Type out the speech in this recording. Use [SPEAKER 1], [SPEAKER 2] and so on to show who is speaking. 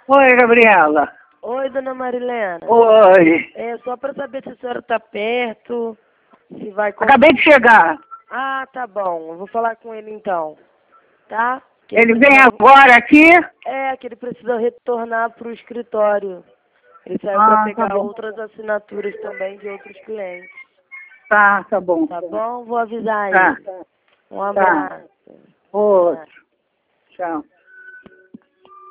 [SPEAKER 1] Oi, Gabriela.
[SPEAKER 2] Oi, dona Marilena.
[SPEAKER 1] Oi.
[SPEAKER 2] É só para saber se a senhora está perto, se vai...
[SPEAKER 1] Acabei de chegar.
[SPEAKER 2] Ah, tá bom. Eu vou falar com ele então, tá? Que
[SPEAKER 1] Ele vem
[SPEAKER 2] precisa...
[SPEAKER 1] agora aqui?
[SPEAKER 2] É, que ele precisa retornar para o escritório. Ele saiu para
[SPEAKER 1] Tá
[SPEAKER 2] pegar
[SPEAKER 1] bom.
[SPEAKER 2] outras assinaturas também de outros clientes.
[SPEAKER 1] Tá bom.
[SPEAKER 2] Tá bom? Vou avisar
[SPEAKER 1] Tá.
[SPEAKER 2] ele. Um abraço.
[SPEAKER 1] Outro. Tchau.